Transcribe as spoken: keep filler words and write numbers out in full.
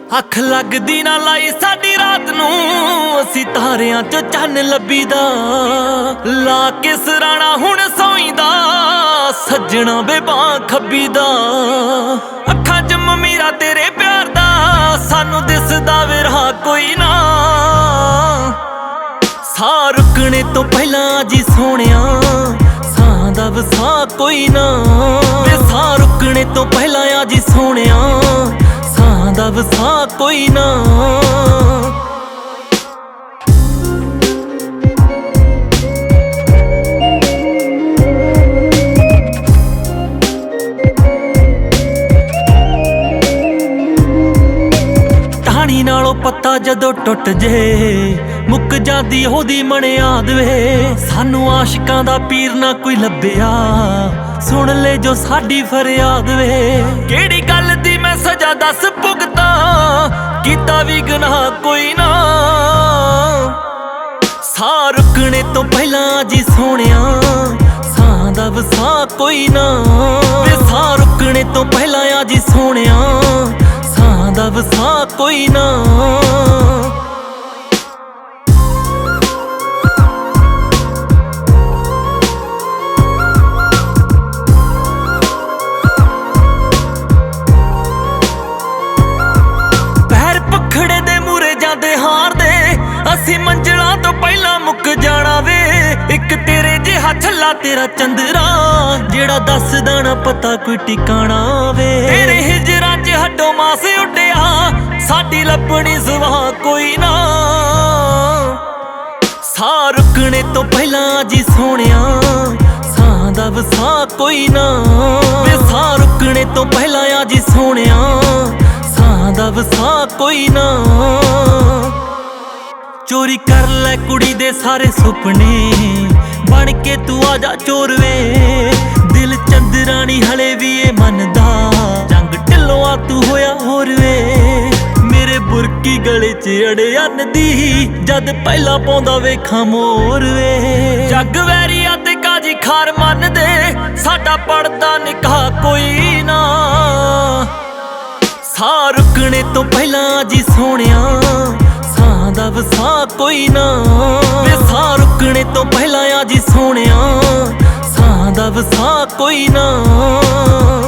ਅੱਖ ਲੱਗਦੀ ਨਾ ਲਾਈ ਸਾਡੀ ਰਾਤ ਨੂੰ, ਅਸੀਂ ਤਾਰਿਆਂ ਚੋਂ ਚੰਨ ਲੱਭੀਦਾ। ਲਾ ਕੇ ਸਰਾਣਾ ਹੁਣ ਸੌਈਦਾ, ਸੱਜਣਾ ਵੇ ਬਾਂਹ ਖੱਬੀਦਾ। ਅੱਖਾਂ 'ਚ ਮਮੀਰਾ ਤੇਰੇ ਪਿਆਰ ਦਾ, ਸਾਨੂੰ ਦਿਸਦਾ ਵੇ ਰਾਹ ਕੋਈ ਨਾ। ਸਾਹ ਰੁਕਣੇ ਤੋਂ ਪਹਿਲਾਂ ਜੀ ਸੋਹਣਿਆ, ਸਾਹ ਦਾ ਵਸਾ ਕੋਈ ਨਾ। ਵੇ ਸਾਹ ਰੁਕਣੇ ਤੋਂ ਪਹਿਲਾਂ ਆ ਜੀ ਸੋਹਣਿਆ, ਸਾਹ ਦਾ ਵਸਾ ਕੋਈ ਨਾ। ਟਾਹਣੀ ਨਾਲੋਂ ਪੱਤਾ ਜਦੋਂ ਟੁੱਟ ਜੇ, ਮੁੱਕ ਜਾਂਦੀ ਉਹਦੀ ਮਣਿਆਦ ਵੇ। ਸਾਨੂੰ ਆਸ਼ਿਕਾਂ ਦਾ ਪੀਰ ਨਾ ਕੋਈ ਲੱਭਿਆ, ਸੁਣ ਲੈ ਜੋ ਸਾਡੀ ਫਰਿਆਦ ਵੇ। ਕਿਹੜੀ ਗੱਲ ਦੀ ਮੈਂ ਸਜ਼ਾ ਦੱਸ ਭੁਗਤਾਂ, ਕੀਤਾ ਵੀ ਗੁਨਾਹ ਕੋਈ ਨਾ। ਸਾਹ ਰੁਕਣੇ ਤੋਂ ਪਹਿਲਾਂ ਜੀ ਸੋਹਣਿਆ, ਸਾਹ ਦਾ ਵਸਾ ਕੋਈ ਨਾ। ਵੇ ਸਾਹ ਰੁਕਣੇ ਤੋਂ ਪਹਿਲਾਂ ਆ ਜੀ ਸੋਹਣਿਆ, ਸਾਹ ਦਾ ਵਸਾ ਕੋਈ ਨਾ। ਖੜੇ ਦੇ ਮੂਰੇ ਜਾਂਦੇ ਹਾਰਦੇ, ਅਸੀਂ ਮੰਜ਼ਲਾਂ ਤੋਂ ਪਹਿਲਾਂ ਮੁੱਕ ਜਾਣਾ ਵੇ। ਇੱਕ ਤੇਰੇ ਜਿਹਾ ਛੱਲਾ ਤੇਰਾ ਚੰਦਰਾ, ਜਿਹੜਾ ਦੱਸਦਾ ਨਾ ਪਤਾ ਕੋਈ ਟਿਕਾਣਾ ਵੇ। ਤੇਰੇ ਹਿਜਰਾਂ 'ਚ ਹੱਡੋ ਮਾਸ ਉੱਡਿਆ, ਸਾਡੀ ਲੱਭਣੀ ਸੁਆਹ ਕੋਈ ਨਾ। ਸਾਹ ਰੁਕਣੇ ਤੋਂ ਪਹਿਲਾਂ ਜੀ ਸੋਹਣਿਆ, ਸਾਹ ਦਾ ਵਸਾ ਕੋਈ ਨਾ। ਵੇ ਸਾਹ ਰੁਕਣੇ ਤੋਂ ਪਹਿਲਾਂ ਆ ਜੀ ਸੋਹਣਿਆ, ਸਾਹ ਦਾ ਵਸਾ ਕੋਈ ਨਾ। ਚੋਰੀ ਕਰ ਲੈ ਕੁੜੀ ਦੇ ਸਾਰੇ ਸੁਪਨੇ, ਬਣ ਕੇ ਤੂੰ ਆ ਜਾ ਚੋਰ ਵੇ। ਦਿਲ ਚੰਦਰਾਣੀ ਹਲੇ ਵੀ ਇਹ ਮੰਨਦਾ, ਜੰਗ ਢਿੱਲੋਂ ਆ ਤੂੰ ਹੋਇਆ ਹੋਰ ਵੇ। ਮੇਰੇ ਬੁਰਕੀ ਗਲੇ 'ਚ ਅੜਿਆਨ ਦੀ, ਜਦ ਪਹਿਲਾਂ ਪਾਉਂਦਾ ਵੇਖਾਂ ਮੋਰ ਵੇ। ਜੱਗ ਵੈਰੀਆ ਤੇ ਕਾਜੀ ਖਾਰ ਮੰਨਦੇ, ਸਾਡਾ ਪੜਦਾ ਨਿਕਾਹ ਕੋਈ ਨਾ। ਸਾਹ ਰੁਕਣੇ ਤੋਂ ਪਹਿਲਾਂ ਜੀ ਸੋਹਣਿਆ, ਸਾਹ ਦਾ ਵਸਾ ਕੋਈ ਨਾ। ਵੇ ਸਾਹ ਰੁਕਣੇ ਤੋਂ ਪਹਿਲਾਂ ਆ ਜੀ ਸੋਹਣਿਆ, ਸਾਹ ਦਾ ਵਸਾ ਕੋਈ ਨਾ।